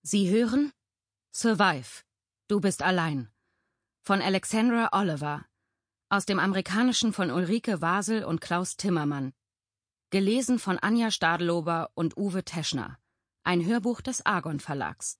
Sie hören Survive. Du bist allein. Von Alexandra Oliver. Aus dem Amerikanischen von Ulrike Wasel und Klaus Timmermann. Gelesen von Anja Stadlober und Uwe Teschner. Ein Hörbuch des Argon Verlags.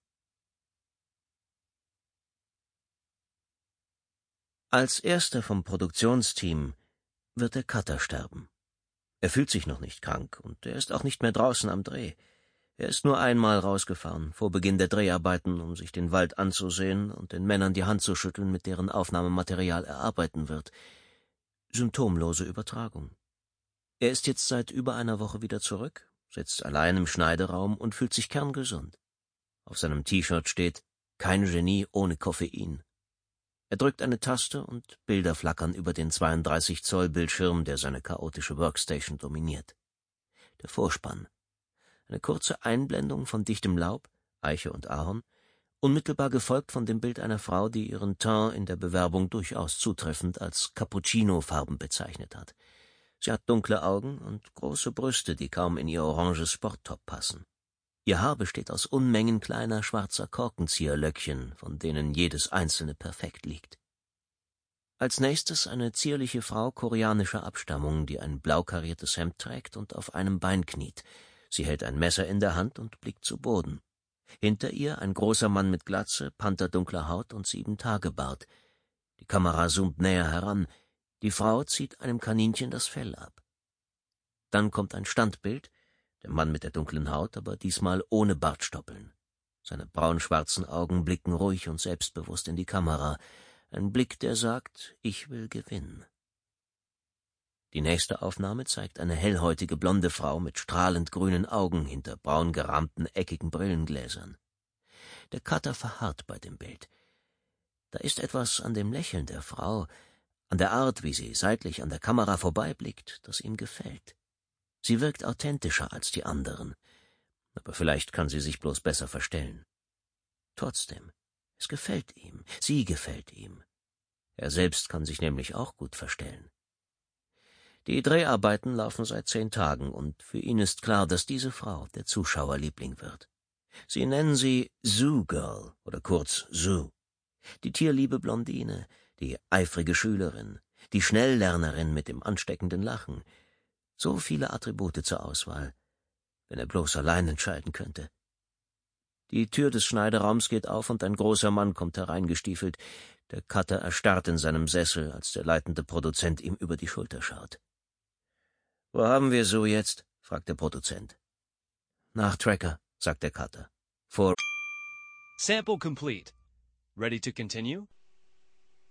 Als erster vom Produktionsteam wird der Cutter sterben. Er fühlt sich noch nicht krank und er ist auch nicht mehr draußen am Dreh. Er ist nur einmal rausgefahren, vor Beginn der Dreharbeiten, um sich den Wald anzusehen und den Männern die Hand zu schütteln, mit deren Aufnahmematerial er arbeiten wird. Symptomlose Übertragung. Er ist jetzt seit über einer Woche wieder zurück, sitzt allein im Schneideraum und fühlt sich kerngesund. Auf seinem T-Shirt steht: Kein Genie ohne Koffein. Er drückt eine Taste und Bilder flackern über den 32-Zoll-Bildschirm, der seine chaotische Workstation dominiert. Der Vorspann. Eine kurze Einblendung von dichtem Laub, Eiche und Ahorn, unmittelbar gefolgt von dem Bild einer Frau, die ihren Teint in der Bewerbung durchaus zutreffend als Cappuccino-Farben bezeichnet hat. Sie hat dunkle Augen und große Brüste, die kaum in ihr oranges Sporttop passen. Ihr Haar besteht aus Unmengen kleiner schwarzer Korkenzieherlöckchen, von denen jedes einzelne perfekt liegt. Als nächstes eine zierliche Frau koreanischer Abstammung, die ein blau kariertes Hemd trägt und auf einem Bein kniet. Sie hält ein Messer in der Hand und blickt zu Boden. Hinter ihr ein großer Mann mit Glatze, panterdunkler Haut und 7-Tage-Bart. Die Kamera zoomt näher heran. Die Frau zieht einem Kaninchen das Fell ab. Dann kommt ein Standbild, der Mann mit der dunklen Haut, aber diesmal ohne Bartstoppeln. Seine braun-schwarzen Augen blicken ruhig und selbstbewusst in die Kamera. Ein Blick, der sagt: Ich will gewinnen. Die nächste Aufnahme zeigt eine hellhäutige blonde Frau mit strahlend grünen Augen hinter braun gerahmten, eckigen Brillengläsern. Der Cutter verharrt bei dem Bild. Da ist etwas an dem Lächeln der Frau, an der Art, wie sie seitlich an der Kamera vorbeiblickt, das ihm gefällt. Sie wirkt authentischer als die anderen, aber vielleicht kann sie sich bloß besser verstellen. Trotzdem, es gefällt ihm, sie gefällt ihm. Er selbst kann sich nämlich auch gut verstellen. Die Dreharbeiten laufen seit 10 Tagen und für ihn ist klar, dass diese Frau der Zuschauerliebling wird. Sie nennen sie Zoo Girl oder kurz Zoo. Die tierliebe Blondine, die eifrige Schülerin, die Schnelllernerin mit dem ansteckenden Lachen. So viele Attribute zur Auswahl, wenn er bloß allein entscheiden könnte. Die Tür des Schneideraums geht auf und ein großer Mann kommt hereingestiefelt. Der Cutter erstarrt in seinem Sessel, als der leitende Produzent ihm über die Schulter schaut. »Wo haben wir so jetzt?« fragt der Produzent. »Nach Tracker«, sagt der Cutter. »Vor...« Sample complete. Ready to continue?